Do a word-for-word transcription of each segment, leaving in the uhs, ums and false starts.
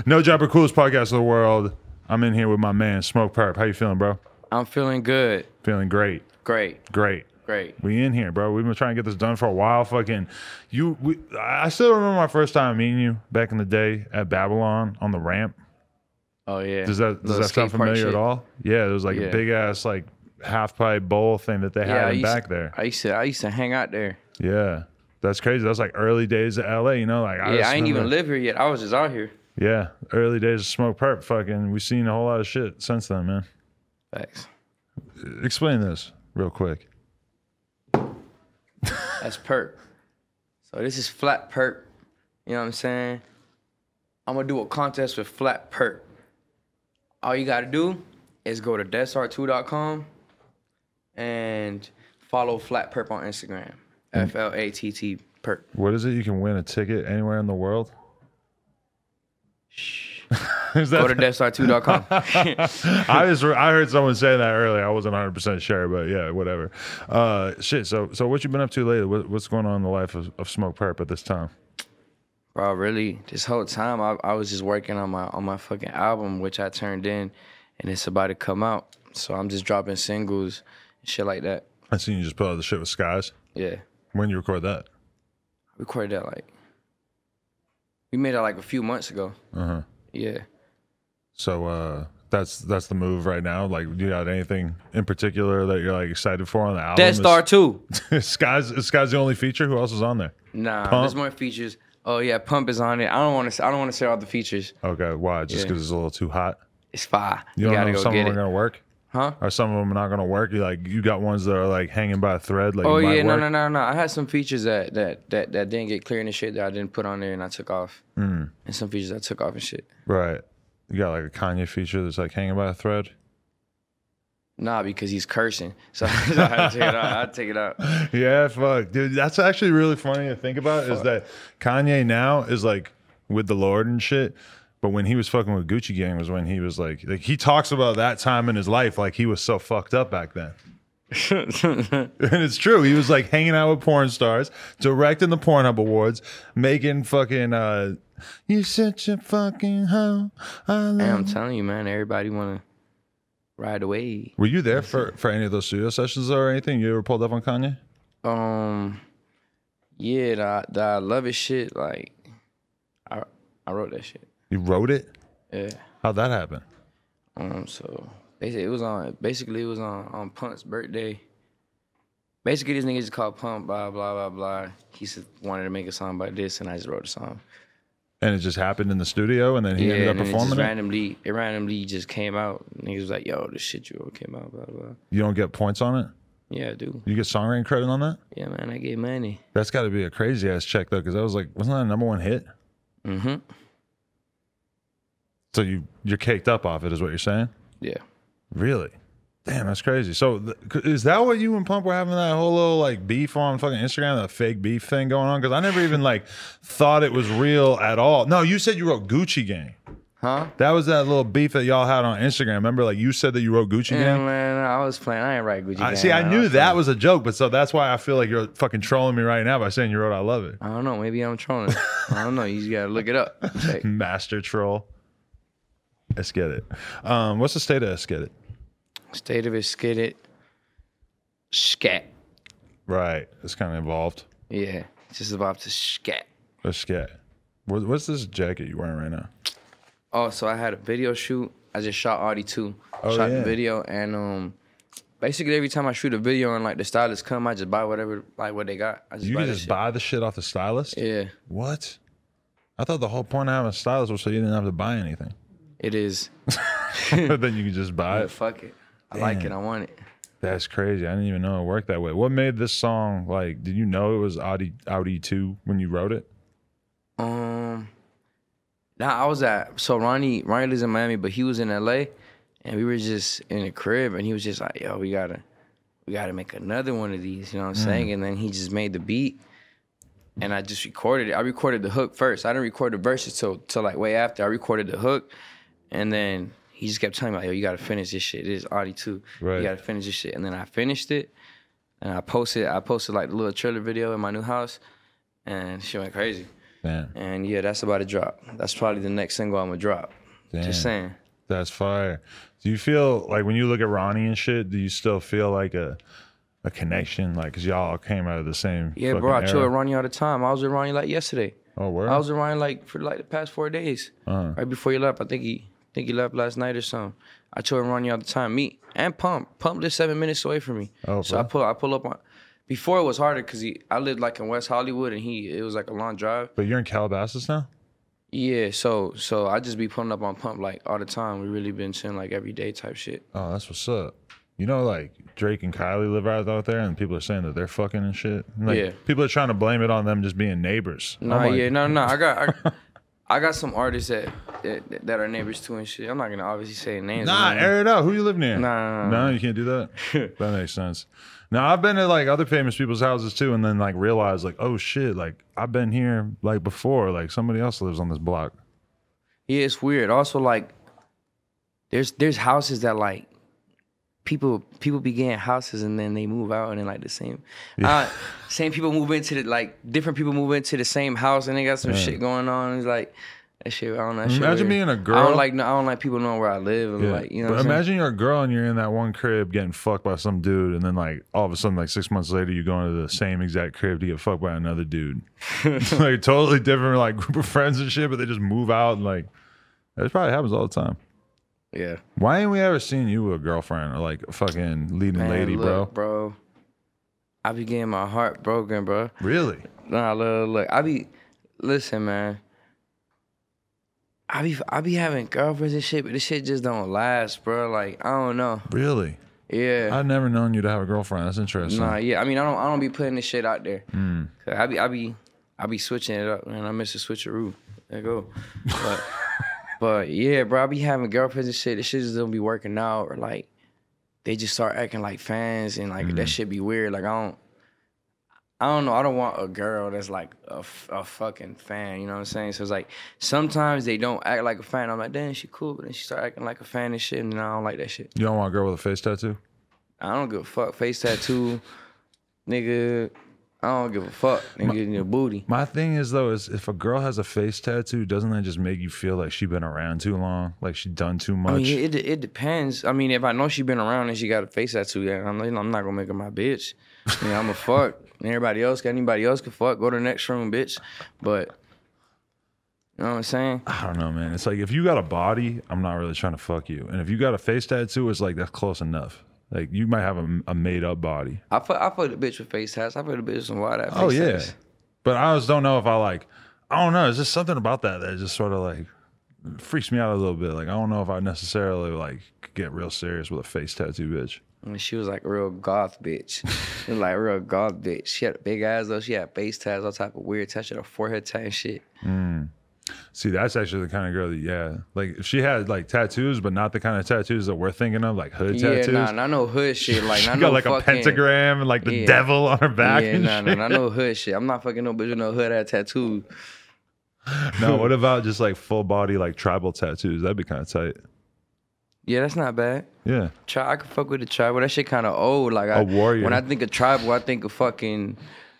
No Jumper, coolest podcast in the world. I'm in here with my man, Smoke Perp. How you feeling, bro? I'm feeling good. Feeling great. Great. Great. Great. We in here, bro. We've been trying to get this done for a while. Fucking you. We, I still remember my first time meeting you back in the day at Babylon on the ramp. Oh yeah. Does that does Little that sound skate park familiar shit. at all? Yeah, there was like Yeah. a big ass like half pipe bowl thing that they Yeah, had I in used back to, there. I used to I used to hang out there. Yeah, that's crazy. That was like early days of L A. You know, like I Yeah, just I ain't even remember- live here yet. I was just out here. Yeah, early days of Smoke Perp. Fucking, we've seen a whole lot of shit since then, man. Facts. Explain this real quick. That's perp. So this is flat perp. You know what I'm saying? I'm gonna do a contest with flat perp. All you gotta do is go to des art two dot com and follow flat perp on Instagram. F L A T T perp. What is it? You can win a ticket anywhere in the world? Is that Go to des art two dot com. I just I heard someone say that earlier. I wasn't one hundred percent sure, but yeah, whatever. Uh, shit. So so what you been up to lately? What, what's going on in the life of, of Smoke Perp at this time? Bro, really, this whole time I, I was just working on my on my fucking album, which I turned in, and it's about to come out. So I'm just dropping singles and shit like that. I seen you just put out the shit with Skies. Yeah, When you record that? recorded that like we made that like a few months ago. Uh huh. Yeah. So uh, that's that's the move right now. Like, do you got anything in particular that you're like excited for on the album? Death Star two. Is Skies is Skies the only feature? Who else is on there? Nah, Pump? there's more features. Oh yeah, Pump is on it. I don't want to. I don't want to say all the features. Okay, why? Just Yeah. because it's a little too hot. It's fire. You You, don't gotta know if go some of get them are it. gonna work. Huh? Or some of them are not gonna work. You like you got ones that are like hanging by a thread. Like Oh you might yeah, no, work. no, no, no. I had some features that that that that didn't get clear and shit that I didn't put on there, and I took off. Mm. And some features I took off and shit. Right. You got like a Kanye feature that's like hanging by a thread. Nah, because he's cursing. So, so I had to take it out. I had to take it out. Yeah, fuck, dude. That's actually really funny to think about. Is that Kanye now is like with the Lord and shit, but when he was fucking with Gucci Gang was when he was like, like he talks about that time in his life like he was so fucked up back then. And it's true. He was like hanging out with porn stars, directing the Pornhub Awards, making fucking uh you such a fucking hoe. I love Hey, I'm you. telling you, man, everybody want to ride away. Were you there for, for any of those studio sessions or anything? You ever pulled up on Kanye? Um, yeah, the, the I love it shit. Like, I I wrote that shit. You wrote it? Yeah. How'd that happen? Um, so basically it was on. Basically it was on on Pump's birthday. Basically, this nigga just called Pump. Blah blah blah blah. He said wanted to make a song about this, and I just wrote a song. And it just happened in the studio, and then he yeah, ended up and then it performing just it. randomly, it randomly just came out. Niggas was like, "Yo, this shit you wrote came out." Blah blah. You don't get points on it. Yeah, I do. You get songwriting credit on that. Yeah, man, I get money. That's got to be a crazy ass check though, because that was like, wasn't that a number one hit? Mm-hmm. So you you're caked up off it, is what you're saying? Yeah. Really? Damn, that's crazy. So th- is that what you and Pump were having that whole little like beef on fucking Instagram, that fake beef thing going on? Because I never even like thought it was real at all. No, you said you wrote Gucci Gang. Huh? That was that little beef that y'all had on Instagram. Remember, like you said that you wrote Gucci Yeah, Gang. man, I was playing. I ain't write Gucci I, Gang, see, I man. knew was that playing. was a joke, but so that's why I feel like you're fucking trolling me right now by saying you wrote "I love it." I don't know. Maybe I'm trolling. I don't know. You just gotta look it up. Check. Master troll. Let's get it. Um, what's the state of Let's Get It? State of it, skid it, scat. Right, it's kind of involved. Yeah, it's just about to scat. Let's get. What, what's this jacket you wearing right now? Oh, so I had a video shoot. I just shot Audi two. Oh, shot yeah. the video, and um, basically every time I shoot a video and like the stylists come, I just buy whatever, like what they got. I just You buy can that just shit. buy the shit off the stylist? Yeah, What? I thought the whole point of having a stylist was so you didn't have to buy anything. it is. But then you can just buy But it. fuck it. I like it. Damn. I want it. That's crazy. I didn't even know it worked that way. What made this song like? Did you know it was Audi Audi two when you wrote it? Um, nah, I was at so Ronnie Ronnie lives in Miami, but he was in L A, and we were just in the crib, and he was just like, "Yo, we gotta, we gotta make another one of these." You know what I'm saying? And then he just made the beat, and I just recorded it. I recorded the hook first. I didn't record the verses till till like way after. I recorded the hook, and then he just kept telling me like, "Yo, you gotta finish this shit. This is Audi two. Right. You gotta finish this shit." And then I finished it, and I posted I posted like the little trailer video in my new house, and shit went crazy. Damn. And yeah, that's about to drop. That's probably the next single I'm gonna drop. Damn. Just saying. That's fire. Do you feel like when you look at Ronnie and shit, do you still feel like a a connection? Like, cause y'all came out of the same. Yeah, bro. I fucking chill era? with Ronnie all the time. I was with Ronnie like yesterday. Oh, word? I was with Ronnie like for like the past four days. Uh-huh. Right before he left, I think he think he left last night or something. I chill with Ronnie all the time. Me and Pump. Pump lives seven minutes away from me. Oh, so bro. I pull I pull up on. Before it was harder because he I lived like in West Hollywood and he it was like a long drive. But you're in Calabasas now? Yeah, so so I just be pulling up on Pump like all the time. We really been chilling like every day type shit. Oh, that's what's up. You know, like Drake and Kylie live right out there, and people are saying that they're fucking and shit. Like, Yeah. People are trying to blame it on them just being neighbors. No, I'm like, yeah, no, no. I got I, I got some artists that, that that are neighbors too and shit. I'm not gonna obviously say names. Nah, I'm not- air it out. Who you live near? Nah, nah, nah. No, you can't do that. That makes sense. Now I've been to like other famous people's houses too, and then like realized like, oh shit, like I've been here like before. Like somebody else lives on this block. Yeah, it's weird. Also, like, there's there's houses that like people people be getting houses and then they move out and then like the same uh, same people move into the like different people move into the same house and they got some Yeah. shit going on. It's like that shit. I don't know. That shit Imagine weird. being a girl. I don't like I don't like people knowing where I live and Yeah. like you know. But what I'm saying? imagine you're a girl and you're in that one crib getting fucked by some dude, and then like all of a sudden, like six months later, you go into the same exact crib to get fucked by another dude. Like totally different, like group of friends and shit, but they just move out and like that probably happens all the time. Yeah. Why ain't we ever seen you with a girlfriend or like a fucking leading Man, lady, look, bro? bro. I be getting my heart broken, bro. Really? Nah, look, look. I be, listen, man. I be, I be having girlfriends and shit, but this shit just don't last, bro. Like, I don't know. Really? Yeah. I've never known you to have a girlfriend. That's interesting. Nah, yeah. I mean, I don't, I don't be putting this shit out there. Mm. 'Cause I be, I be, I be switching it up, man. I miss a switcheroo. There you go. But, but yeah, bro. I be having girlfriends and shit. This shit just don't be working out, or like, they just start acting like fans, and like Mm. that shit be weird. Like I don't. I don't know. I don't want a girl that's like a, f- a fucking fan. You know what I'm saying? So it's like sometimes they don't act like a fan. I'm like, damn, she cool, but then she start acting like a fan and shit, and then I don't like that shit. You don't want a girl with a face tattoo? I don't give a fuck. Face tattoo, nigga. I don't give a fuck. Nigga, in your booty. My thing is though, is if a girl has a face tattoo, doesn't that just make you feel like she been around too long, like she done too much? I mean, it it depends. I mean, if I know she been around and she got a face tattoo, yeah, I'm, I'm not gonna make her my bitch. You know, I'm a fuck. And everybody else, anybody else can fuck. Go to the next room, bitch. But you know what I'm saying? I don't know, man. It's like if you got a body, I'm not really trying to fuck you, and if you got a face tattoo, it's like that's close enough. Like you might have a, a made up body. I fuck, I fuck the bitch with face tats. I fuck the bitch with some wide ass face Oh yeah, tats. but I just don't know if I like. I don't know. It's just something about that that just sort of like freaks me out a little bit. Like I don't know if I necessarily like could get real serious with a face tattoo bitch. And she was like a real goth bitch. She was like a real goth bitch. She had a big ass though. She had face tats, all type of weird tats. She had a forehead tat and shit. Mm. See, that's actually the kind of girl that, yeah, like if she had like tattoos, but not the kind of tattoos that we're thinking of, like hood Yeah, tattoos. nah, not no hood shit. Like, She not got no like a fucking, pentagram and like the Yeah. devil on her back. Yeah, and nah, nah, shit. nah, no hood shit. I'm not fucking no bitch with no hood ass tattoo. No, what about just like full body like tribal tattoos? That'd be kind of tight. Yeah, that's not bad. Yeah. Tri- I could fuck with the tribal. That shit kind of old. Like I, A warrior. When I think of tribal, I think of fucking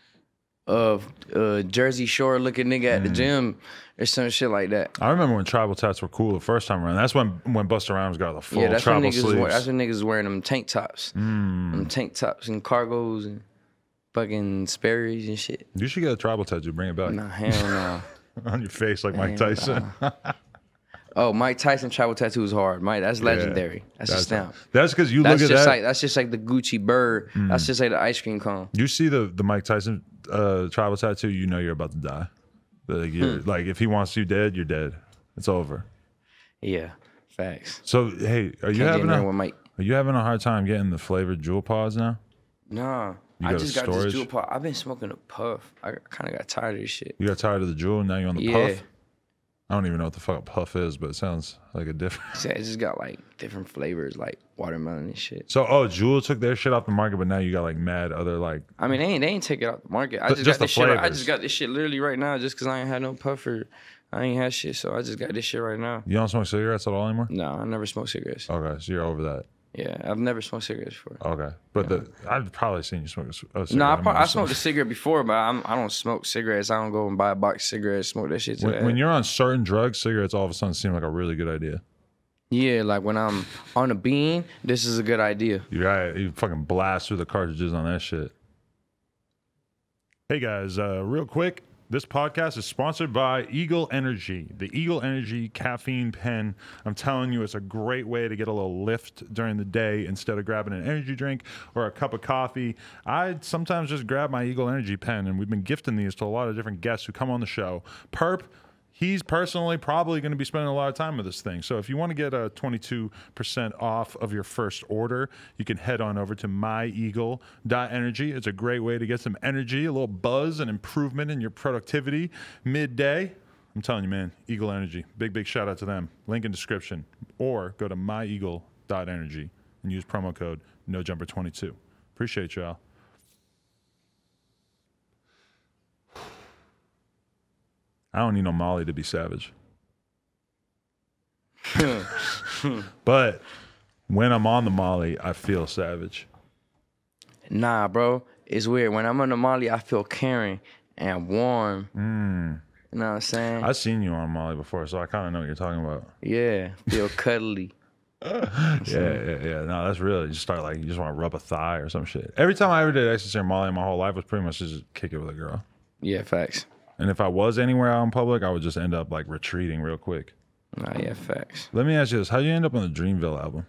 of uh, Jersey Shore looking nigga at the Mm. gym or some shit like that. I remember when tribal tats were cool the first time around. That's when when Busta Rhymes got the full yeah, that's when tribal niggas. sleeves. Wear, that's when niggas was wearing them tank tops, Mm. them tank tops and cargos and fucking Sperry's and shit. You should get a tribal tattoo. Bring it back Nah, hell no. on your face like Mike Hell Tyson. Oh, Mike Tyson tribal tattoo is hard. Mike, that's legendary. That's, a stamp. That's because you That's look at just that. like that's just like the Gucci bird. That's just like the ice cream cone. You see the the Mike Tyson uh, tribal tattoo, you know you're about to die. Like, you're, Hmm. like if he wants you dead, you're dead. It's over. Yeah, facts. So hey, are you Can't get having in there a with Mike. are you having a hard time getting the flavored jewel pods now? Nah, You I got a just got storage? this jewel pot. I've been smoking a puff. I kind of got tired of this shit. You got tired of the jewel, now you're on the Yeah. puff. I don't even know what the fuck a puff is, but it sounds like a different. See, I just got like different flavors, like watermelon and shit. So oh, Jewel took their shit off the market, but now you got like mad other like. I mean, they ain't they ain't take it out the market. I Th- just, just got the this shit. I flavors. just got this shit literally right now, just cause I ain't had no puffer. I ain't had shit, so I just got this shit right now. You don't smoke cigarettes at all anymore? No, I never smoke cigarettes. Okay, so you're over that. Yeah, I've never smoked cigarettes before. Okay, but yeah. the I've probably seen you smoke a, a cigarette. No, I, probably, I smoked a cigarette before, but I'm, I don't smoke cigarettes. I don't go and buy a box of cigarettes, smoke that shit. To when, that. when you're on certain drugs, cigarettes all of a sudden seem like a really good idea. Yeah, like when I'm on a bean, this is a good idea. You're right. You fucking blast through the cartridges on that shit. Hey guys, uh, real quick. This podcast is sponsored by Eagle Energy, the Eagle Energy caffeine pen. I'm telling you, it's a great way to get a little lift during the day instead of grabbing an energy drink or a cup of coffee. I sometimes just grab my Eagle Energy pen, and we've been gifting these to a lot of different guests who come on the show. Perp, he's personally probably going to be spending a lot of time with this thing. So if you want to get a twenty-two percent off of your first order, you can head on over to my eagle dot energy. It's a great way to get some energy, a little buzz, and improvement in your productivity midday. I'm telling you, man, Eagle Energy. Big, big shout out to them. Link in description. Or go to my eagle dot energy and use promo code no jumper twenty-two. Appreciate y'all. I don't need no Molly to be savage. But when I'm on the Molly, I feel savage. Nah, bro. It's weird. When I'm on the Molly, I feel caring and warm. Mm. You know what I'm saying? I've seen you on Molly before, so I kind of know what you're talking about. Yeah. Feel cuddly. yeah, yeah, yeah. No, that's real. You just start like, you just want to rub a thigh or some shit. Every time I ever did ecstasy or Molly in my whole life was pretty much just kick it with a girl. Yeah, facts. And if I was anywhere out in public, I would just end up like retreating real quick. Nah, yeah, facts. Let me ask you this: how'd you end up on the Dreamville album?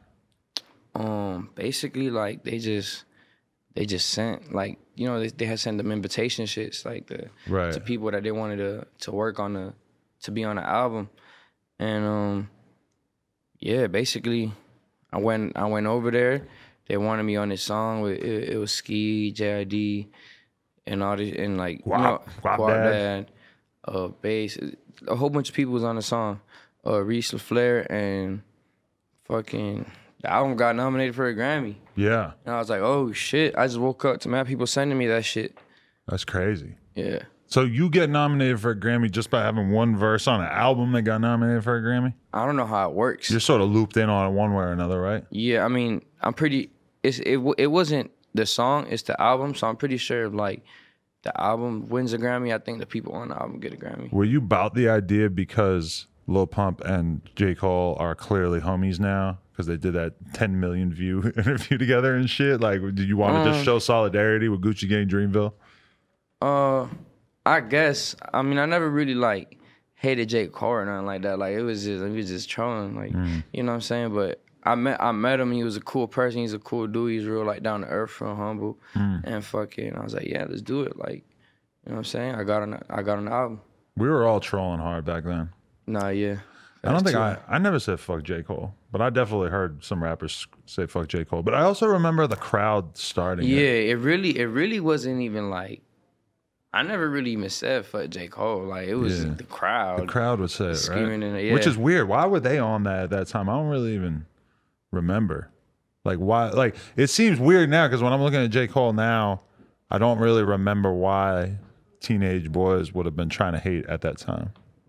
Um, basically, like they just, they just sent like you know they, they had sent them invitation shits like the right. to people that they wanted to to work on the to be on the album, and um, yeah, basically, I went I went over there. They wanted me on this song with it, it was Ski, J I D. And all this, and like, Guap, you know, Guap Guap Dad, Dad, uh, bass, a whole bunch of people was on the song. Uh, Reese LaFleur and fucking, the album got nominated for a Grammy. Yeah. And I was like, oh shit, I just woke up to mad people sending me that shit. That's crazy. Yeah. So you get nominated for a Grammy just by having one verse on an album that got nominated for a Grammy? I don't know how it works. You're sort of looped in on it one way or another, right? Yeah, I mean, I'm pretty, it's, it, it wasn't the song, it's the album, so I'm pretty sure if like the album wins a Grammy, I think the people on the album get a Grammy. Were you about the idea because Lil Pump and J. Cole are clearly homies now because they did that ten million view interview together and shit? Like, did you want to um, just show solidarity with Gucci Gang Dreamville? Uh, I guess. I mean, I never really like hated J. Cole or nothing like that. Like, it was just, he was just trolling, like, mm. you know what I'm saying? But I met I met him. He was a cool person. He's a cool dude. He's real like down to earth, real humble, mm. and fucking. I was like, yeah, let's do it. Like, you know what I'm saying? I got on. I got on the album. We were all trolling hard back then. Nah, yeah. I don't think I. I never said fuck J. Cole, but I definitely heard some rappers say fuck J. Cole. But I also remember the crowd starting. Yeah, it, it really, it really wasn't even like. I never really even said fuck J. Cole. Like, it was yeah. the crowd. The crowd would say it, right? In it, yeah. Which is weird. Why were they on that at that time? I don't really even remember. Like, why? Like, it seems weird now because when I'm looking at J. Cole now, I don't really remember why teenage boys would have been trying to hate at that time.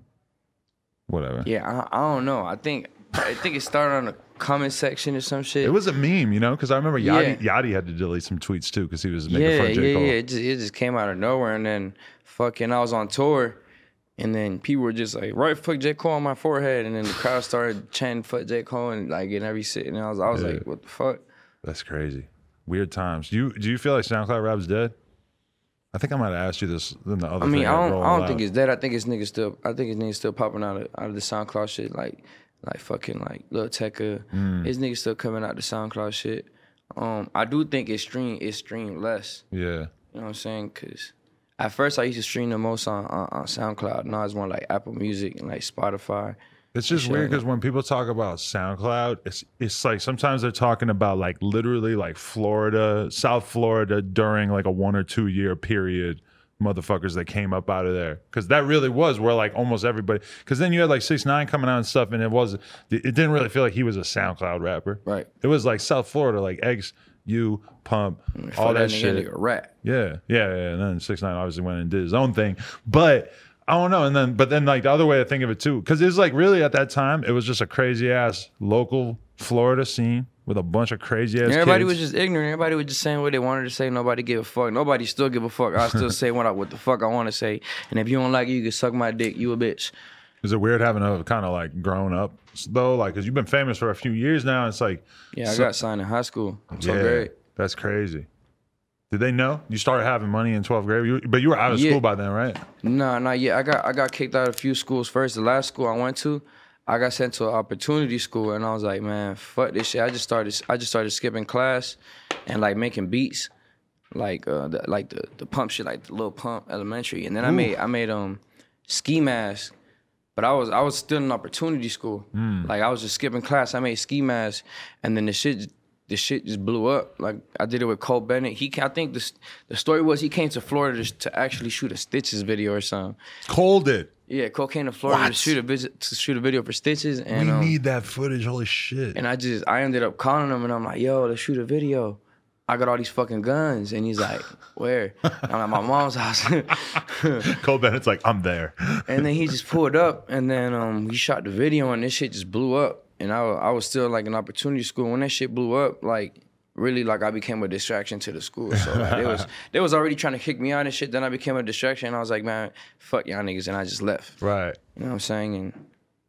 Whatever. Yeah, I, I don't know. I think I think it started on the comment section or some shit. It was a meme, you know, because I remember Yachty, yeah. Yachty had to delete some tweets too because he was making yeah, fun of J. Yeah, Cole. yeah, it just, it just came out of nowhere, and then fucking I was on tour, and then people were just like, right, fuck J. Cole on my forehead, and then the crowd started chanting fuck J. Cole and like in every sit, and I was I was yeah. like, what the fuck? That's crazy. Weird times. Do you do you feel like SoundCloud rap's dead? I think I might have asked you this in the other. I mean, thing I don't. I don't out. think it's dead. I think it's niggas still. I think it's niggas still popping out of out of the SoundCloud shit, like like fucking like Lil Tecca. Mm. His niggas still coming out the SoundCloud shit. Um, I do think it's stream it's streamed less. Yeah. You know what I'm saying? Cause at first I used to stream the most on on, on SoundCloud. Now it's more like Apple Music and like Spotify. It's just weird because when people talk about SoundCloud, it's it's like sometimes they're talking about like literally like Florida, South Florida during like a one or two year period, motherfuckers that came up out of there. Because that really was where like almost everybody. Because then you had like six nine coming out and stuff, and it was it didn't really feel like he was a SoundCloud rapper. Right. It was like South Florida, like Eggs, You, Pump, mm, all that, that shit. Nigga rap. Yeah, yeah, yeah. And then six nine obviously went and did his own thing, but. I don't know. And then, but then like the other way to think of it too, because it's like really at that time, it was just a crazy ass local Florida scene. with a bunch of crazy ass Everybody kids. was just ignorant. Everybody was just saying what they wanted to say. Nobody gave a fuck. Nobody still give a fuck. I still say what I, what the fuck I want to say. And if you don't like it, you can suck my dick. You a bitch. Is it weird having a kind of like grown up though? Like, cause you've been famous for a few years now. It's like, Yeah, I so- got signed in high school. So yeah, great. that's crazy. Did they know you started having money in twelfth grade? You, but you were out of Yeah. school by then, right? Nah, not yet. I got I got kicked out of a few schools first. The last school I went to, I got sent to an opportunity school, and I was like, man, fuck this shit. I just started I just started skipping class, and like making beats, like uh the, like the the pump shit, like the little pump elementary, and then I made I made um ski mask. But I was I was still in opportunity school. Mm. Like I was just skipping class. I made ski mask, and then the shit the shit just blew up. Like I did it with Cole Bennett. He I think the the story was he came to Florida to, to actually shoot a Stitches video or something. Cole did. Yeah, Cole came to Florida What? to shoot a visit to shoot a video for Stitches, and we um, need that footage. Holy shit. and I just I ended up calling him, and I'm like, yo, let's shoot a video. I got all these fucking guns, and he's like, where? I'm at my mom's house. Cole Bennett's like, I'm there. And then he just pulled up, and then um, we shot the video, and this shit just blew up. And I, I was still like in opportunity school. When that shit blew up, like really, like I became a distraction to the school. So like, they was they was already trying to kick me out and shit. Then I became a distraction. And I was like, man, fuck y'all niggas, and I just left. Right. You know what I'm saying? And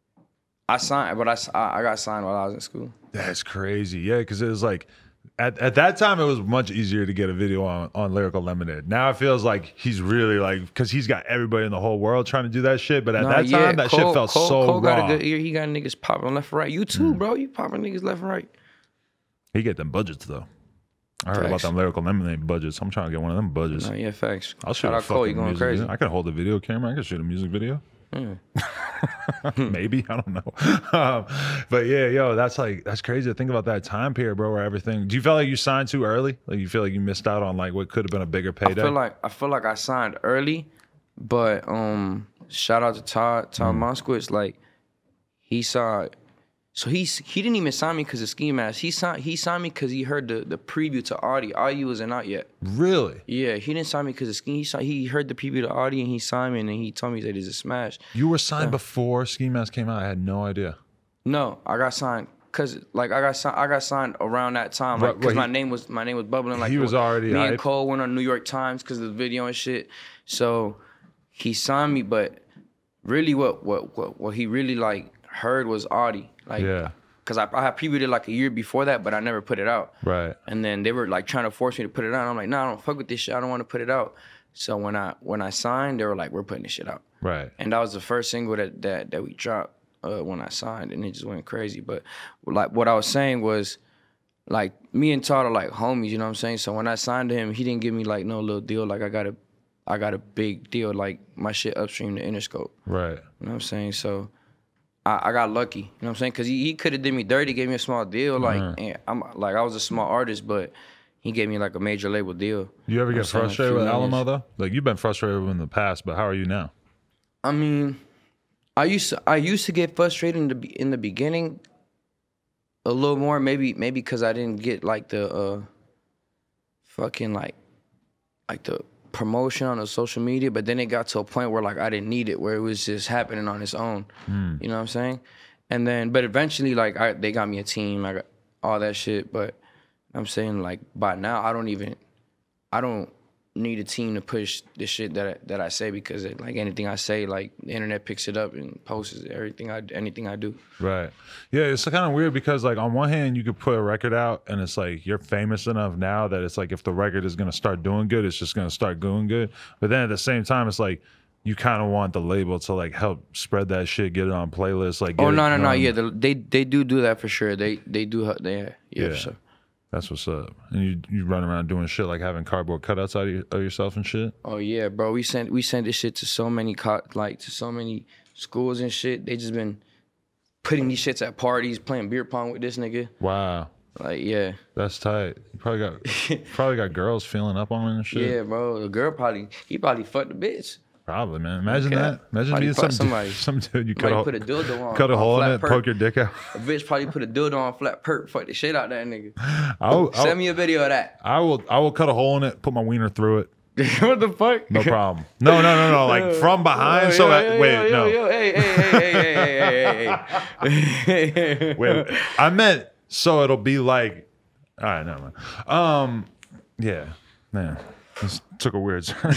I signed, but I, I I got signed while I was in school. That's crazy. Yeah, because it was like, at, at that time, it was much easier to get a video on, on Lyrical Lemonade. Now it feels like he's really like, because he's got everybody in the whole world trying to do that shit. But at Nah, that yeah, time, that Cole- shit felt Cole, so Cole raw. got a good ear. He got niggas popping left and right. You too, bro. You popping niggas left and right. He get them budgets, though. I heard about Facts. them Lyrical Lemonade budgets. I'm trying to get one of them budgets. Nah, yeah, facts. I'll shoot Shout a out Cole, you fucking going music crazy. video. I can hold a video camera. I can shoot a music video. Mm. Maybe, I don't know. Um, but yeah, yo, that's like that's crazy to think about that time period, bro, where everything. Do you feel like you signed too early? Like you feel like you missed out on like what could have been a bigger payday? I feel like I feel like I signed early, but um, shout out to Todd Todd Mm. Moskowitz. Like he saw, so he he didn't even sign me because of Ski Mask. He signed he signed me because he heard the the preview to Audi. Audi wasn't out yet. Really? Yeah, he didn't sign me because of Ski. He saw, he heard the preview to Audi and he signed me, and then he told me that he's a smash. You were signed before Ski Mask came out. I had no idea. No, I got signed. Cause like I got signed, I got signed around that time, like Right, cause right, my he- name was my name was bubbling. Like he was already me hype. and Cole went on New York Times because of the video and shit. So he signed me, but really, what what what what he really like heard was Audi, like Yeah. Cause I I had previewed it like a year before that, but I never put it out. Right. And then they were like trying to force me to put it out. And I'm like, no, nah, I don't fuck with this shit. I don't want to put it out. So when I when I signed, they were like, we're putting this shit out. Right. And that was the first single that that that we dropped uh, when I signed, and it just went crazy. But like what I was saying was, like me and Todd are like homies, you know what I'm saying? So when I signed to him, he didn't give me like no little deal. Like I got a, I got a big deal. Like my shit upstream to Interscope. Right. You know what I'm saying? So I, I got lucky. You know what I'm saying? Because he, he could have did me dirty, gave me a small deal. Like Uh-huh. and I'm like I was a small artist, but he gave me like a major label deal. You ever I'm get saying, like, frustrated few with millions. Alamo though? Like you've been frustrated with him in the past, but how are you now? I mean, I used to I used to get frustrated in the be- in the beginning a little more, maybe maybe because I didn't get like the uh fucking like like the promotion on the social media, but then it got to a point where like I didn't need it, where it was just happening on its own. Hmm. You know what I'm saying? And then but eventually like I they got me a team, I got all that shit, but I'm saying like by now I don't even I don't need a team to push the shit that I, that I say, because it, like anything I say, like the internet picks it up and posts everything I anything I do. Right. Yeah, it's kind of weird because like on one hand you could put a record out and it's like you're famous enough now that it's like if the record is going to start doing good, it's just going to start doing good. But then at the same time it's like you kind of want the label to like help spread that shit, get it on playlists, like get Oh it no no no going. yeah the, they they do do that for sure. They they do they yeah yeah, Yeah. for sure. That's what's up. And you you run around doing shit like having cardboard cutouts out of, your, of yourself and shit. Oh yeah, bro. We sent we sent this shit to so many co- like to so many schools and shit. They just been putting these shits at parties, playing beer pong with this nigga. Wow. Like yeah, That's tight. You probably got probably got girls feeling up on it and shit. yeah, bro. The girl probably he probably fucked the bitch. Probably, man. Imagine Okay. that. Imagine Probably being fuck some somebody. dude, some dude you cut Somebody a, put a dildo on. cut a on hole in flat it, perk. poke your dick out. A bitch probably put a dildo on flat perk, fuck the shit out that nigga. I'll, I'll, Send me a video of that. I will I will cut a hole in it, put my wiener through it. What the fuck? No problem. No, no, no, no. Like from behind. So yo, at, yo, wait, yo, no. yo, hey, hey, hey, hey, hey, hey, hey, hey, hey. Wait, I meant So it'll be like, all right, never mind. Um, yeah, man, this took a weird turn.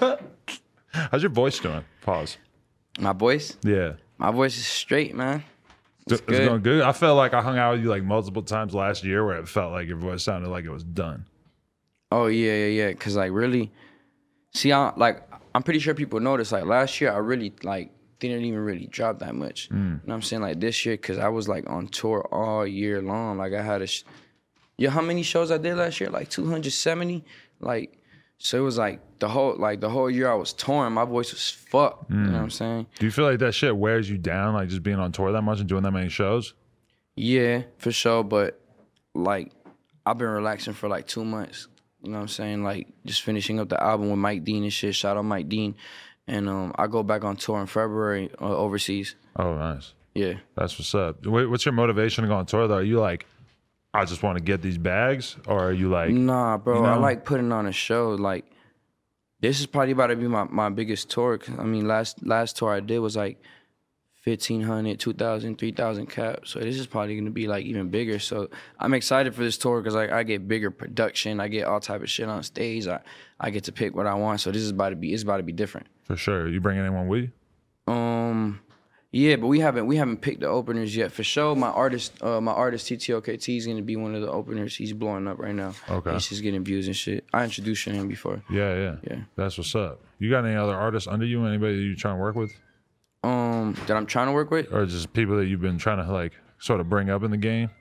How's your voice doing? Pause. My voice? Yeah. My voice is straight, man. It's, It's good. going good. I felt like I hung out with you like multiple times last year where it felt like your voice sounded like it was done. Oh, yeah, yeah, yeah. Cause like really, see, I like I'm pretty sure people noticed. Like last year, I really like didn't even really drop that much. Mm. You know what I'm saying? Like this year, cause I was like on tour all year long. Like I had a, sh- yo, how many shows I did last year? Like two hundred seventy. Like. So it was like the whole like the whole year I was touring, my voice was fucked. Mm. You know what I'm saying? Do you feel like that shit wears you down, like just being on tour that much and doing that many shows? Yeah, for sure. But like I've been relaxing for like two months. You know what I'm saying? Like just finishing up the album with Mike Dean and shit. Shout out Mike Dean. And um, I go back on tour in February uh, overseas. Oh, nice. Yeah. That's what's up. What's your motivation to go on tour though? Are you like, I just want to get these bags, or are you like? Nah, bro. You know? I like putting on a show. Like, this is probably about to be my, my biggest tour. I mean, last last tour I did was like fifteen hundred, two thousand, three thousand caps. So this is probably gonna be like even bigger. So I'm excited for this tour because like I get bigger production. I get all type of shit on stage. I I get to pick what I want. So this is about to be it's about to be different. For sure. You bring anyone with you? Um. Yeah, but we haven't we haven't picked the openers yet. For sure, my artist, uh, my artist T T O K T is gonna be one of the openers. He's blowing up right now. Okay. He's just getting views and shit. I introduced you to him before. Yeah, yeah, yeah. That's what's up. You got any other artists under you? Anybody that you trying to work with? Um, that I'm trying to work with, or just people that you've been trying to like sort of bring up in the game?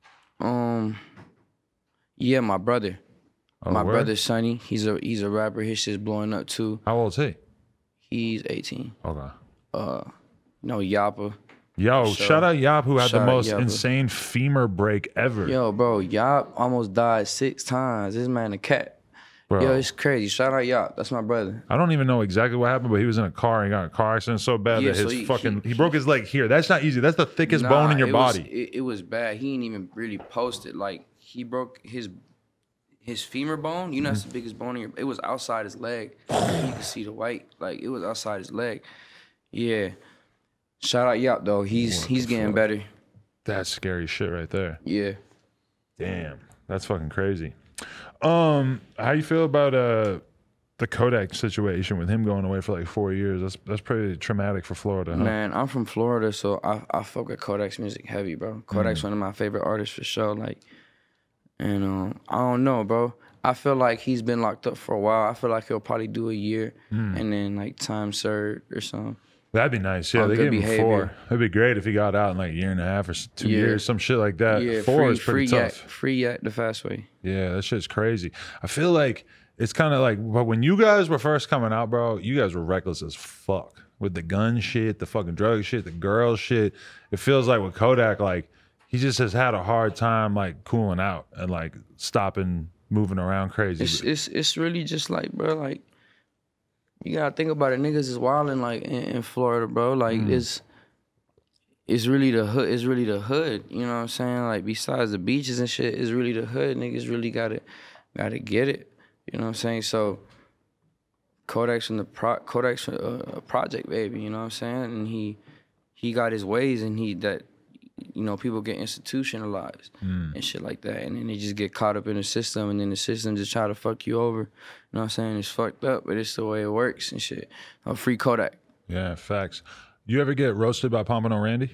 Um, yeah, my brother, oh, my word? brother Sonny. He's a he's a rapper. His shit's blowing up too. How old is he? He's eighteen. Okay. Uh, no, Yappa. Yo, So, shout out Yap, who had shout the most out Yappa. insane femur break ever. Yo, bro, Yap almost died six times. This man a cat. Bro. Yo, it's crazy. Shout out Yap. That's my brother. I don't even know exactly what happened, but he was in a car and he got in a car accident so bad Yeah, that his so he- fucking, he, he- broke his leg here. That's not easy. That's the thickest Nah, bone in your it was- body. it, it was bad. He didn't even really post it. Like, he broke his his femur bone. You know, that's the biggest bone in your... It was outside his leg. You could see the white. Like, it was outside his leg. Yeah. Shout out Yap, though. He's What he's the getting fuck? better. That's scary shit right there. Yeah. Damn. That's fucking crazy. Um, how you feel about uh the Kodak situation with him going away for like four years? That's that's pretty traumatic for Florida, huh? Man, I'm from Florida, so I, I fuck with Kodak's music heavy, bro. Kodak's Mm. one of my favorite artists for sure. Like, and um, I don't know, bro. I feel like he's been locked up for a while. I feel like he'll probably do a year Mm. and then like time served or something. That'd be nice. Yeah, On they good gave him behavior. four. It'd be great if he got out in like a year and a half or s- two Yeah. years, some shit like that. Yeah, four free, is pretty free tough. Yak, free Yak the fast way. Yeah, that shit's crazy. I feel like it's kind of like, but when you guys were first coming out, bro, you guys were reckless as fuck with the gun shit, the fucking drug shit, the girl shit. It feels like with Kodak, like he just has had a hard time like cooling out and like stopping moving around crazy. It's it's it's really just like, bro, like you gotta think about it. Niggas is wilding like in, in Florida, bro. Like Mm. it's it's really the hood. It's really the hood. You know what I'm saying? Like besides the beaches and shit, it's really the hood. Niggas really gotta gotta get it. You know what I'm saying? So Kodak's from the pro, Kodak's from, uh, a project baby. You know what I'm saying? And he he got his ways, and he that you know people get institutionalized Mm. and shit like that, and then they just get caught up in the system, and then the system just try to fuck you over. You know what I'm saying? It's fucked up, but it's the way it works and shit. Uh, free Kodak. Yeah, facts. You ever get roasted by Pompano Randy?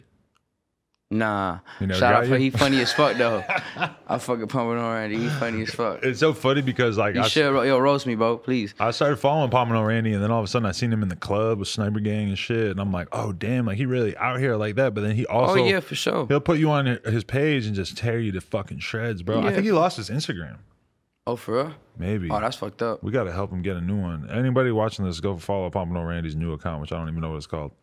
Nah. You never Shout got out for you? he funny as fuck though. I fucking pumping on Randy. He funny as fuck. It's so funny because like You I, should yo roast me, bro, please. I started following Pompano Randy, and then all of a sudden I seen him in the club with Sniper Gang and shit, and I'm like, oh damn, like he really out here like that. But then he also Oh yeah, for sure. he'll put you on his page and just tear you to fucking shreds, bro. I Yeah. think he lost his Instagram. Oh for real? Maybe. Oh, that's fucked up. We got to help him get a new one. Anybody watching this, go follow Pompano Randy's new account, which I don't even know what it's called.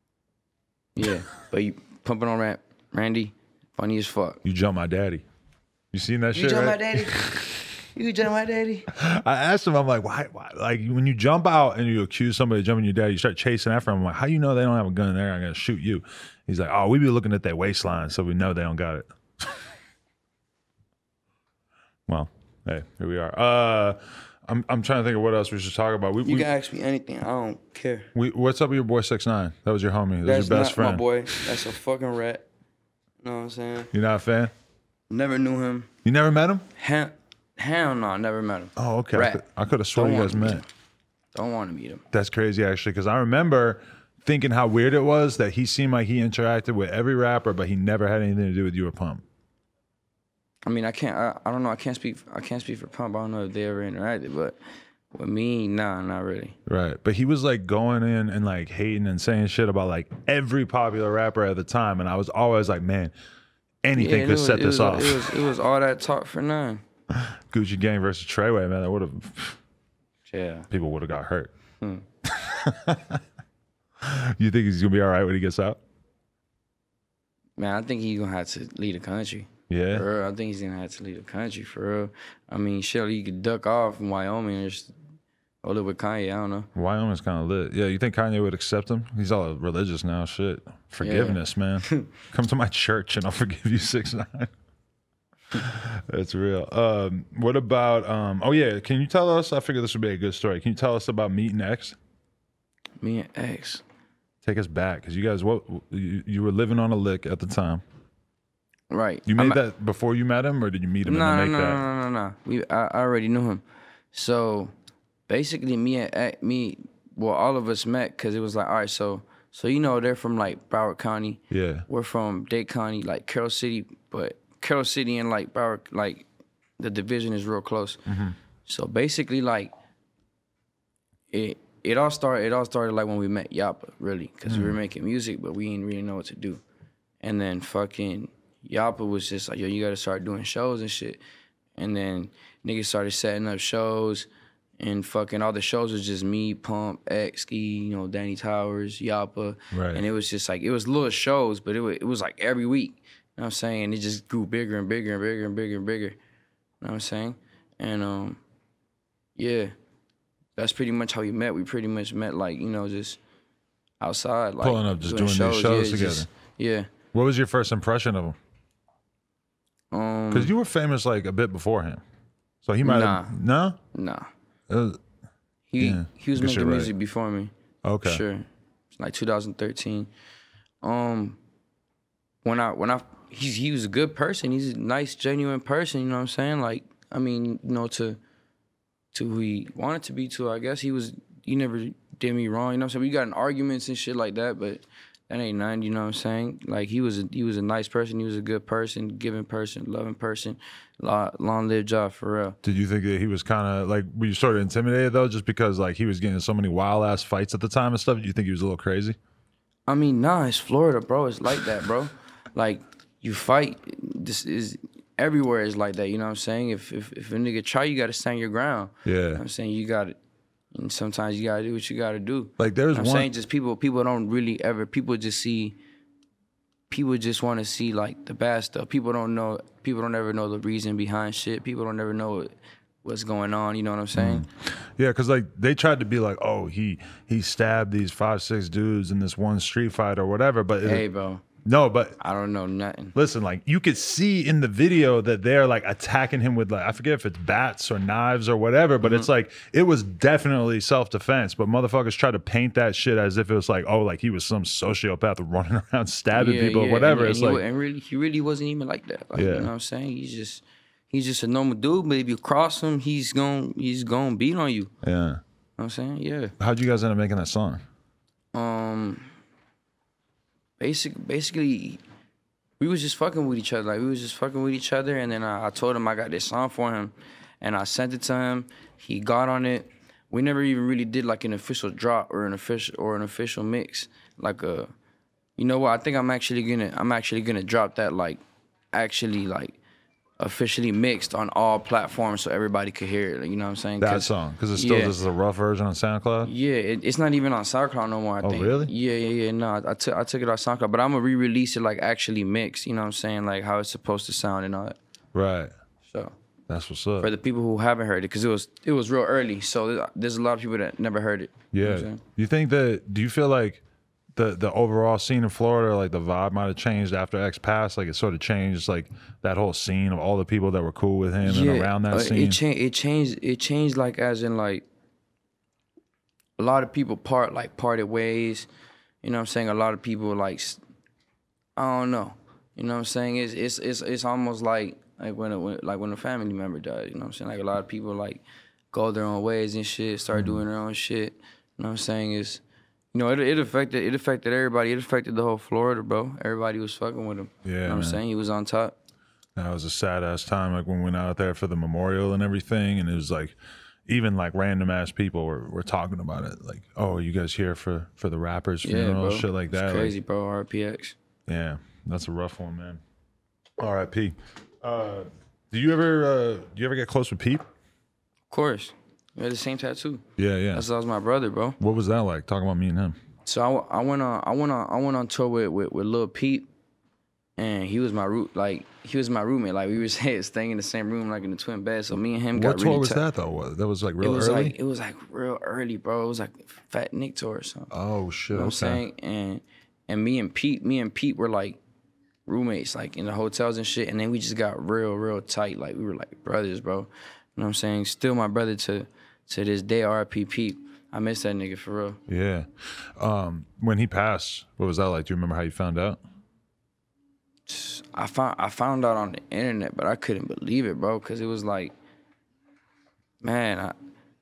Yeah, but you pumping on Rand, Randy, funny as fuck. You jump my daddy. You seen that You shit, jump right? my daddy. You jump my daddy. I asked him, I'm like, why, why? Like, when you jump out and you accuse somebody of jumping your dad, you start chasing after him. I'm like, how you know they don't have a gun there? I'm going to shoot you. He's like, oh, we be looking at their waistline, so we know they don't got it. Well, hey, here we are. Uh, I'm I'm trying to think of what else we should talk about. We, You we, can ask me anything. I don't care. we what's up with your boy six nine? That was your homie. That That's was your best not friend. my boy. That's a fucking rat. You know what I'm saying? You're not a fan? Never knew him. You never met him? Hell, hell no, I never met him. Oh, okay. I Rap. could, I could have sworn Don't you guys wanna meet met. him. Don't want to meet him. That's crazy, actually, because I remember thinking how weird it was that he seemed like he interacted with every rapper, but he never had anything to do with you or Pump. I mean, I can't. I, I don't know. I can't speak. I can't speak for Pump. I don't know if they ever interacted, but with me, nah, not really. Right. But he was like going in and like hating and saying shit about like every popular rapper at the time. And I was always like, man, anything Yeah, could it was, set it this was, off. It was, it was all that talk for none. Gucci Gang versus Treyway, man, that would have, Yeah. people would have got hurt. Hmm. You think he's going to be all right when he gets out? Man, I think he's gonna have to lead the country. Yeah. For real. I think he's gonna have to lead the country for real. I mean, shit, you could duck off in Wyoming or just go live with Kanye. I don't know. Wyoming's kind of lit. Yeah, you think Kanye would accept him? He's all religious now. Shit. Forgiveness, man. Come to my church and I'll forgive you six nine. That's real. Um, what about, um, oh yeah, can you tell us, I figure this would be a good story. Can you tell us about meeting X? Me and X. Take us back, because you guys, what you, you were living on a lick at the time. Right. You made I'm, that before you met him, or did you meet him no, and then no, make no, that? no, no, no, no. We, I, I already knew him. So basically, me and X- me, well, all of us met because it was like, all right, so, so you know, they're from like Broward County. Yeah. We're from Dade County, like Carroll City, but Carroll City and like Broward, like the division is real close. Mm-hmm. So basically, like it. It all started. It all started like when we met Yappa, really, because Mm. we were making music, but we didn't really know what to do. And then fucking Yappa was just like, yo, you gotta start doing shows and shit. And then niggas started setting up shows, and fucking all the shows was just me, Pump, X, Ski, you know, Danny Towers, Yappa. Right. And it was just like, it was little shows, but it was, it was like every week. You know what I'm saying? And it just grew bigger and bigger and bigger and bigger and bigger. You know what I'm saying? And um, yeah. That's pretty much how we met. We pretty much met like, you know, just outside. Like, Pulling up, just doing, these shows yeah, together. just- yeah. What was your first impression of him? Um, Because you were famous like a bit before him. So he might Nah. have, no? Nah. Uh, He Yeah, he was guess you're making right. music before me. okay. Sure. It's like two thousand thirteen. Um, when I, when I, he's, he was a good person. He's a nice, genuine person, you know what I'm saying? Like, I mean, you know, to, to who he wanted to be to, I guess he was, he never did me wrong, you know what I'm saying? We got in arguments and shit like that, but that ain't nothing, you know what I'm saying? Like, he was a, he was a nice person, he was a good person, giving person, loving person, long, long live job, for real. Did you think that he was kind of like, were you sort of intimidated though, just because like he was getting in so many wild ass fights at the time and stuff? Did you think he was a little crazy? I mean, nah, it's Florida, bro. It's like that, bro. Like, you fight, this is, everywhere is like that, you know what I'm saying? If if, if a nigga try, you gotta stand your ground. You know Yeah. what I'm saying? You gotta, and sometimes you gotta do what you gotta do. Like there's I'm one. saying just people people don't really ever, people just see, people just wanna see like the bad stuff. People don't know, people don't ever know the reason behind shit. People don't ever know what, what's going on, you know what I'm saying? Yeah, because like they tried to be like, oh, he he stabbed these five six dudes in this one street fight or whatever. But it- Hey, bro, no, but I don't know nothing. listen, like you could see in the video that they're like attacking him with like, I forget if it's bats or knives or whatever, but Mm-hmm. it's like it was definitely self defense. But motherfuckers try to paint that shit as if it was like, oh, like he was some sociopath running around stabbing people or whatever. And, it's and he, like, wa- and really, he really wasn't even like that. Like, Yeah. you know what I'm saying? He's just, he's just a normal dude. But if you cross him, he's gon' he's gonna beat on you. You know yeah. what I'm saying? Yeah. How'd you guys end up making that song? Um. Basic, basically, we was just fucking with each other. Like we was just fucking with each other, and then I, I told him I got this song for him, and I sent it to him. He got on it. We never even really did like an official drop or an official or an official mix. Like a, you know what? I think I'm actually gonna I'm actually gonna drop that like, actually like, officially mixed on all platforms so everybody could hear it. Like, you know what I'm saying? That 'Cause- song, because it's still yeah. just a rough version on SoundCloud. Yeah, it, it's not even on SoundCloud no more, I Oh, think. really? Yeah, yeah, yeah. No, I, I took I took it off SoundCloud, but I'm gonna re-release it like actually mixed. You know what I'm saying? Like how it's supposed to sound and all that. Right. So That's what's up. for the people who haven't heard it, because it was it was real early, so there's- there's a lot of people that never heard it. You know what I'm Yeah. saying? You think that, do you feel like the the overall scene in Florida, like the vibe might have changed after X passed? Like it sort of changed like that whole scene of all the people that were cool with him and around that uh, scene? It changed. It changed. It changed like as in like a lot of people part like parted ways. You know what I'm saying? A lot of people like s- I don't know. You know what I'm saying? It's it's it's it's almost like like when a, when, like when a family member dies. You know what I'm saying? Like a lot of people like go their own ways and shit, start mm-hmm. doing their own shit. You know what I'm saying? Is you know it it affected it affected everybody. It affected the whole Florida, bro. Everybody was fucking with him. Yeah, you know what man. I'm saying? He was on top. That was a sad ass time, like when we went out there for the memorial and everything, and it was like, even like random ass people were, were talking about it, like, "Oh, you guys here for for the rappers' funeral, yeah, shit like that." It's crazy, like, bro. R P X. Yeah, that's a rough one, man. R I P. Uh, do you ever uh, do you ever get close with Peep? Of course, we had the same tattoo. Yeah, yeah. That's that was my brother, bro. What was that like? Talking about me and him. So I, I went on I went on I went on tour with with, with Lil Peep. And he was my root, like he was my roommate. Like we were staying in the same room, like in the twin bed. So me and him got what tour really was t- that though? What, that was like real it was early. Like, it was like real early, bro. It was like Fat Nick tour or something. Oh shit! You know what I'm okay. saying? And and me and Pete, me and Pete were like roommates, like in the hotels and shit. And then we just got real, real tight. Like we were like brothers, bro. You know what I'm saying? Still my brother to to this day. R I P Pete. I miss that nigga for real. Yeah. Um, when he passed, what was that like? Do you remember how you found out? I found I found out on the internet, but I couldn't believe it, bro, because it was like, man, I,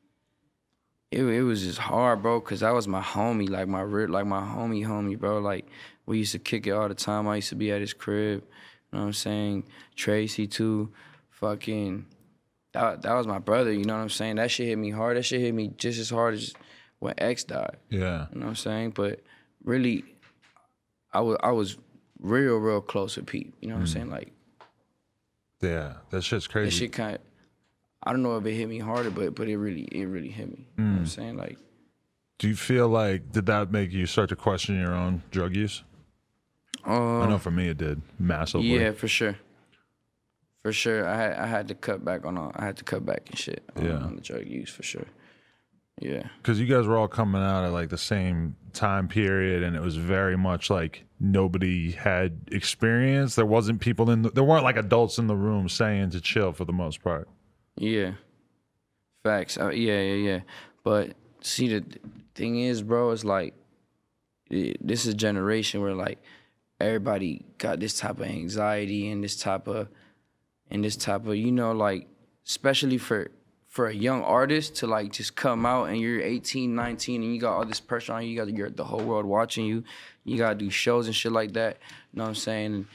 it it was just hard, bro, because that was my homie, like my like my homie, homie, bro. Like we used to kick it all the time. I used to be at his crib, you know what I'm saying? Tracy too, fucking. That that was my brother, you know what I'm saying? That shit hit me hard. That shit hit me just as hard as when X died. Yeah. You know what I'm saying? But really, I was I was. real, real close with Pete. You know what mm. I'm saying? Like, yeah, that shit's crazy. That shit kind of, I don't know if it hit me harder, but but it really, it really hit me. Mm. You know what I'm saying? Like, do you feel like, did that make you start to question your own drug use? Uh, I know for me it did, massively. Yeah, for sure. For sure. I had I had to cut back on, all, I had to cut back and shit on, yeah. on the drug use, for sure. Yeah. Because you guys were all coming out at like the same time period, and it was very much like nobody had experience. There wasn't people in the, there weren't like adults in the room saying to chill for the most part. Yeah. Facts. Uh, yeah, yeah, yeah. But see, the thing is, bro, it's like, it, this is a generation where like everybody got this type of anxiety and this type of, and this type of, you know, like, especially for, for a young artist to like just come out and you're eighteen, nineteen and you got all this pressure on you, you got you're, the whole world watching you, you gotta do shows and shit like that, you know what I'm saying? And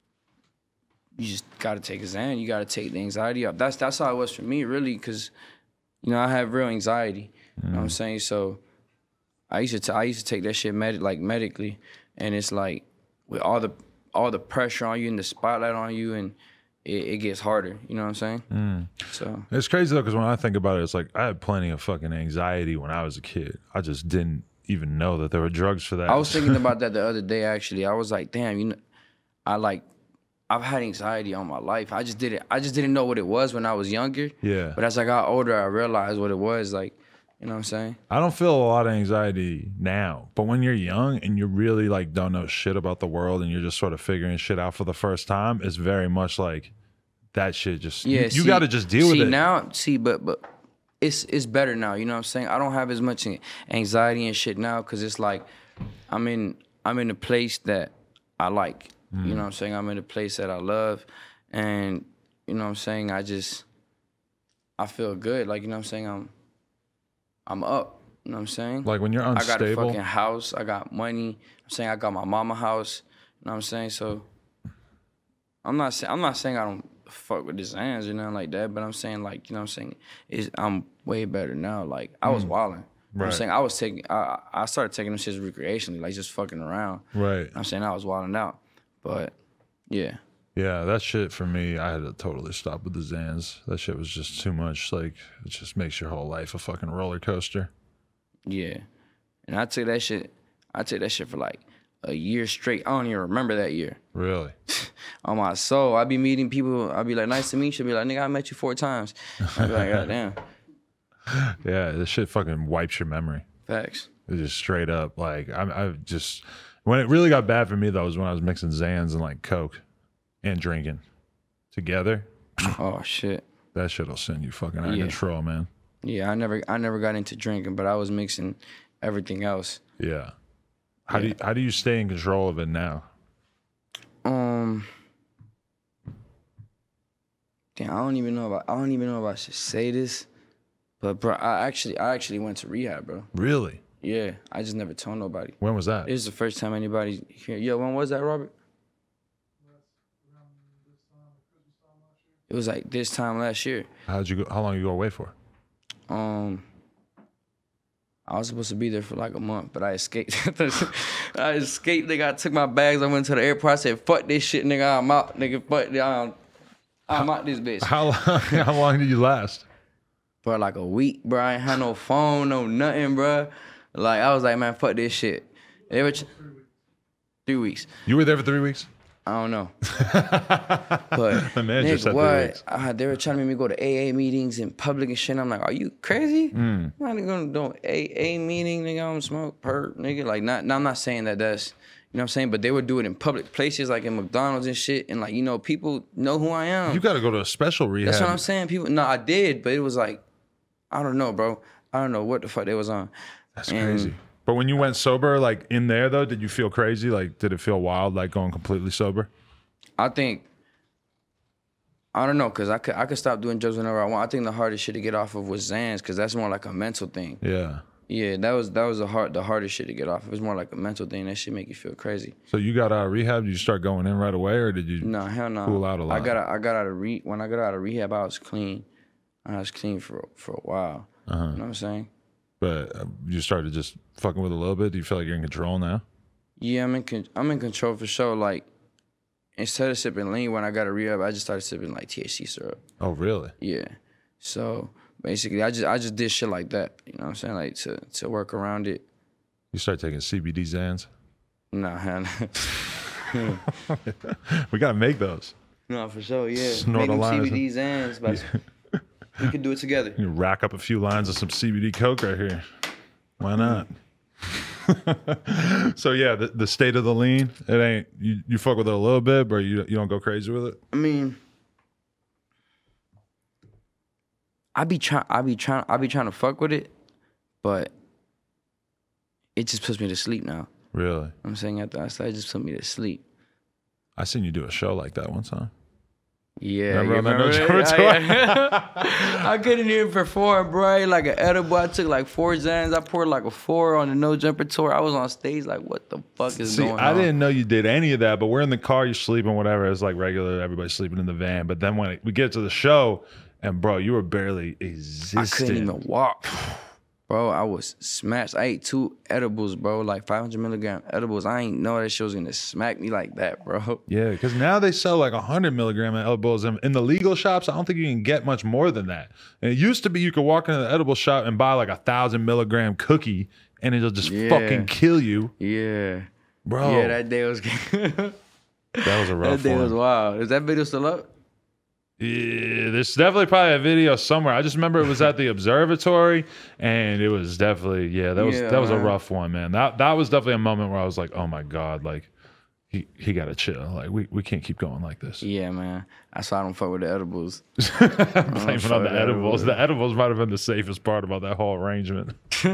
you just gotta take a Xan, you gotta take the anxiety up. That's that's how it was for me, really, because, you know, I have real anxiety, mm. you know what I'm saying? So I used to t- I used to take that shit med- like medically, and it's like with all the all the pressure on you and the spotlight on you, and It, it gets harder, you know what I'm saying? Mm. So it's crazy though, because when I think about it, it's like I had plenty of fucking anxiety when I was a kid. I just didn't even know that there were drugs for that. I was thinking about that the other day, actually. I was like, damn, you know, I like, I've had anxiety all my life. I just didn't, I just didn't know what it was when I was younger. Yeah. But as I got older, I realized what it was. Like, you know what I'm saying? I don't feel a lot of anxiety now, but when you're young and you really like don't know shit about the world and you're just sort of figuring shit out for the first time, it's very much like that shit just, yeah, you, you got to just deal see, with it. Now, see, but but it's it's better now, you know what I'm saying? I don't have as much anxiety and shit now because it's like I'm in I'm in a place that I like, mm. you know what I'm saying? I'm in a place that I love, and you know what I'm saying? I just, I feel good, like, you know what I'm saying? I'm I'm up, you know what I'm saying? Like when you're unstable. I got a fucking house, I got money, I'm saying I got my mama house, you know what I'm saying? So I'm not saying I'm not saying I don't fuck with the Xans or nothing like that, but I'm saying, like, you know what I'm saying, is I'm way better now. Like, I was mm. wilding. Right. I'm saying I was taking I I started taking them shits recreationally, like just fucking around. Right. I'm saying I was wilding out. But yeah. Yeah, that shit for me, I had to totally stop with the Xans. That shit was just too much. Like, it just makes your whole life a fucking roller coaster. Yeah. And I took that shit, I took that shit for like a year straight. I don't even remember that year. Really? On my soul. I be meeting people, I be like, nice to meet you. Be like, nigga, I met you four times. I be like, goddamn. Yeah, this shit fucking wipes your memory. Facts. It's just straight up. Like, I, I just, when it really got bad for me, though, was when I was mixing Xans and like Coke and drinking together. Oh, shit. That shit'll send you fucking out of Yeah. control, man. Yeah, I never I never got into drinking, but I was mixing everything else. Yeah. How Yeah. do you, how do you stay in control of it now? Um, damn, I don't even know about. I don't even know if I should say this, but bro, I actually, I actually went to rehab, bro. Really? Yeah, I just never told nobody. When was that? This is the first time anybody here. Yo, when was that, Robert? It was like this time last year. How'd you go? How long you go away for? Um, I was supposed to be there for like a month, but I escaped. I escaped, nigga. I took my bags. I went to the airport. I said, "Fuck this shit, nigga. I'm out, nigga. Fuck, I'm, I'm out this bitch." How long? How long did you last? For like a week, bro. I ain't had no phone, no nothing, bro. Like I was like, man, fuck this shit. They were ch- three weeks. You were there for three weeks. I don't know. But the man nigga, just said what? three weeks. Uh, they were trying to make me go to A A meetings in public and shit. I'm like, are you crazy? Mm. I'm not gonna do an A A meeting, nigga. I don't smoke, perp, nigga. Like, not. Now I'm not saying that that's, you know what I'm saying? But they would do it in public places, like in McDonald's and shit. And like, you know, people know who I am. You got to go to a special rehab. That's what I'm saying. People, no, I did, but it was like, I don't know, bro. I don't know what the fuck they was on. That's And crazy. But when you went sober, like in there though, did you feel crazy? Like, did it feel wild, like going completely sober? I think, I don't know, cause I could I could stop doing drugs whenever I want. I think the hardest shit to get off of was Xans, cause that's more like a mental thing. Yeah. Yeah, that was that was the hard the hardest shit to get off. It was more like a mental thing. That shit make you feel crazy. So you got out of rehab? Did you start going in right away, or did you? No, hell no. Cool out a lot. I got I got out of re when I got out of rehab, I was clean. I was clean for for a while. Uh-huh. You know what I'm saying? But uh, you started just fucking with it a little bit. Do you feel like you're in control now? Yeah, I'm in con- I'm in control for sure. Like, instead of sipping lean when I got a rehab, I just started sipping like T H C syrup. Oh, really? Yeah. So basically, I just I just did shit like that. You know what I'm saying? Like to to work around it. You start taking C B D Xans? Nah, hell no. We gotta make those. No, for sure. Yeah. Snort Make a them line of C B D Xans, but we could do it together. You rack up a few lines of some C B D coke right here. Why not? So yeah, the, the state of the lean, it ain't you. You fuck with it a little bit, but you you don't go crazy with it. I mean, I be trying. I be trying. I be trying to fuck with it, but it just puts me to sleep now. Really? I'm saying after I started, it just put me to sleep. I seen you do a show like that one time. Yeah, Remember you on that remember No that? Jumper I, I couldn't even perform, bro. Like an edible, I took like four Xans. I poured like a four on the No Jumper tour. I was on stage like, what the fuck is See, going I on? didn't know you did any of that, but we're in the car, you're sleeping, whatever. It's like regular, everybody's sleeping in the van. But then when it, we get to the show, and bro, you were barely existing. I couldn't even walk. Bro, I was smashed. I ate two edibles, bro, like five hundred milligram edibles. I ain't know that shit was gonna smack me like that, bro. Yeah, because now they sell like one hundred milligram edibles. And in the legal shops, I don't think you can get much more than that. And it used to be you could walk into the edible shop and buy like a one thousand milligram cookie, and it'll just Yeah. fucking kill you. Yeah. Bro, Yeah, that day was that was a rough that day one. was wild. Is that video still up? Yeah, there's definitely probably a video somewhere. I just remember it was at the observatory, and it was definitely yeah. That was Yeah, that was a man. rough one, man. That that was definitely a moment where I was like, oh my god, like he he got to chill. Like we we can't keep going like this. Yeah, man. That's why I don't fuck with the edibles. Blaming on fuck the that edibles. with The edibles might have been the safest part about that whole arrangement.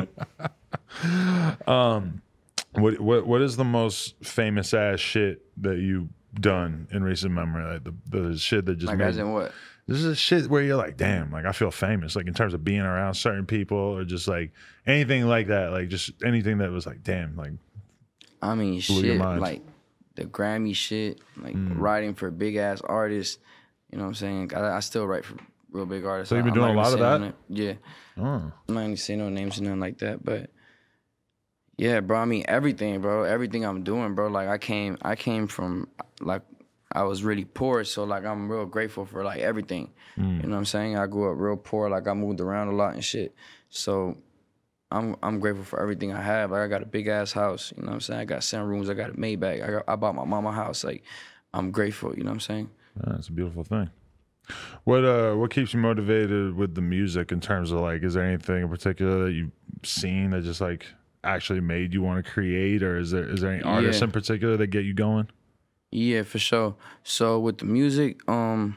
um, what what what is the most famous ass shit that you done in recent memory? Like the the shit that just Like, made as in what? this is shit where you're like, damn, like I feel famous, like in terms of being around certain people or just like anything like that, like just anything that was like, damn, like I mean, Blew your shit, mind. like the Grammy shit, like Mm. writing for big ass artists. You know what I'm saying? I, I still write for real big artists. So you've been I'm doing not a gonna lot of say that? no na- yeah, oh, I'm not gonna say no names and nothing like that, but yeah, bro. I mean, everything, bro. Everything I'm doing, bro. Like I came, I came from like I was really poor, so like I'm real grateful for like everything. Mm. You know what I'm saying? I grew up real poor, like I moved around a lot and shit. So I'm I'm grateful for everything I have. Like I got a big ass house, you know what I'm saying? I got seven rooms, I got a Maybach. I got I bought my mama house. Like I'm grateful, you know what I'm saying? that's a beautiful thing. What uh what keeps you motivated with the music in terms of like, is there anything in particular that you've seen that just like actually made you want to create, or is there is there any artists Yeah. in particular that get you going? Yeah, for sure. So with the music, um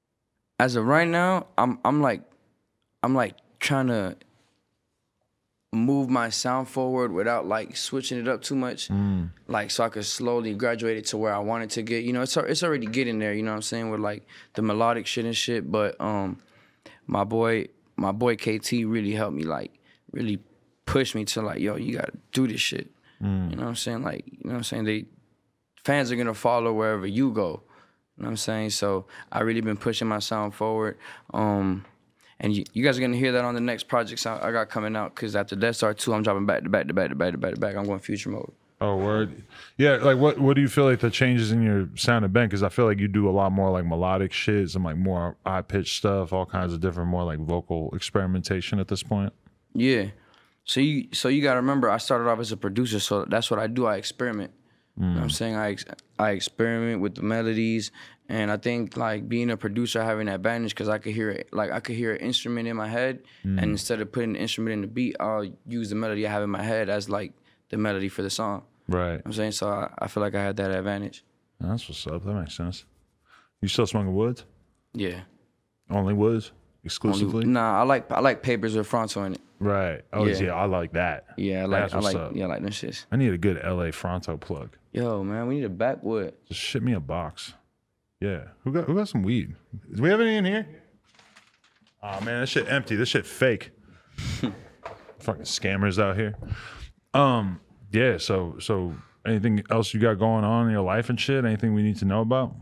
as of right now, I'm I'm like I'm like trying to move my sound forward without like switching it up too much, mm. like so I could slowly graduate it to where I wanted to get. You know, it's it's already getting there. You know what I'm saying, with like the melodic shit and shit. But um, my boy, my boy K T really helped me, like really push me to like, yo, you gotta do this shit. Mm. You know what I'm saying? Like, you know what I'm saying? They fans are gonna follow wherever you go. You know what I'm saying? So I really been pushing my sound forward. Um, And you, you guys are gonna hear that on the next projects I, I got coming out. Cause after Death Star two, I'm dropping back to back to back to back to back to back. I'm going future mode. Oh, word. Yeah, like what what do you feel like the changes in your sound have been? Because I feel like you do a lot more like melodic shit, some like more high pitched stuff, all kinds of different more like vocal experimentation at this point. Yeah. So you so you gotta remember, I started off as a producer, so that's what I do. I experiment. Mm. You know what I'm saying? I ex- I experiment with the melodies. And I think like being a producer, I have an advantage because I could hear it, like I could hear an instrument in my head, mm. and instead of putting the instrument in the beat, I'll use the melody I have in my head as like the melody for the song. Right. You know what I'm saying, so I, I feel like I had that advantage. That's what's up. That makes sense. You still smoking woods? Yeah. Only woods exclusively? Only, nah, I like I like papers with Fronto in it. Right. Oh yeah, yeah I like that. Yeah, I like That's I like up. yeah, I like them shits. I need a good L A Fronto plug. Yo, man, we need a backwood. Just ship me a box. Yeah. Who got who got some weed? Do we have any in here? Oh man, this shit empty. This shit fake. Fucking scammers out here. Um, yeah, so so anything else you got going on in your life and shit? Anything we need to know about?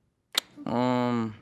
Um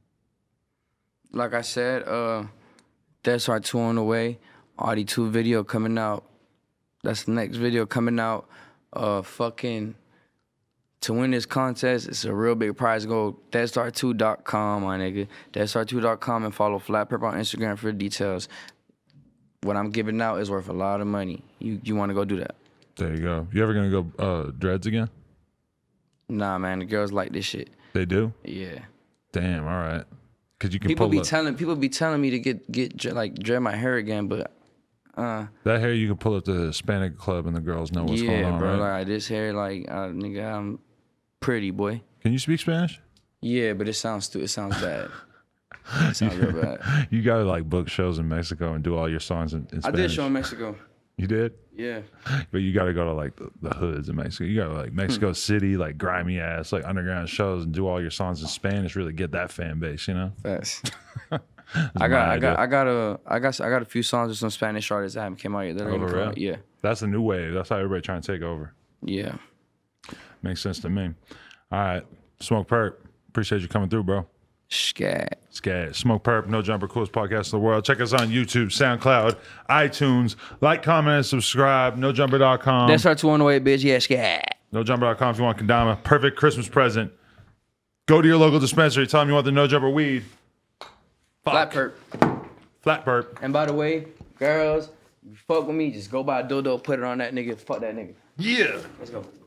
like I said, uh Death Star two on the way. Audi two video coming out. That's the next video coming out. Uh fucking To win this contest, it's a real big prize. Go death star two dot com, my nigga. death star two dot com and follow Flat Perp on Instagram for the details. What I'm giving out is worth a lot of money. You you want to go do that? There you go. You ever gonna go uh, dreads again? Nah, man. The girls like this shit. They do? Yeah. Damn. All right. Cause you can people pull be up. telling people be telling me to get get like dread my hair again, but uh. That hair you can pull up to the Hispanic club and the girls know what's yeah, going on, bro, right? Like this hair, like uh, nigga, I'm pretty boy. Can you speak Spanish? Yeah, but it sounds stu- it sounds bad. It sounds real bad. You gotta like book shows in Mexico and do all your songs in, in Spanish. I did show in Mexico. You did? Yeah. But you gotta go to like the, the hoods in Mexico. You gotta like Mexico City, like grimy ass, like underground shows and do all your songs in Spanish. Really get that fan base, you know? Facts. I got, I got, I got a, I got, I got a few songs with some Spanish artists that haven't came out yet. That are Oh, real? Yeah. That's the new wave. That's how everybody trying to take over. Yeah. Makes sense to me. All right, Smoke Perp. Appreciate you coming through, bro. Scat. Scat. Smoke Perp, No Jumper, coolest podcast in the world. Check us on YouTube, SoundCloud, iTunes. Like, comment, and subscribe. no jumper dot com. That's our two on the way, bitch. Yeah, scat. no jumper dot com if you want Kendama. Perfect Christmas present. Go to your local dispensary. Tell them you want the No Jumper weed. Fuck. Flat Perp. Flat Perp. And by the way, girls, you fuck with me, just go buy a dildo, put it on that nigga. Fuck that nigga. Yeah. Let's go.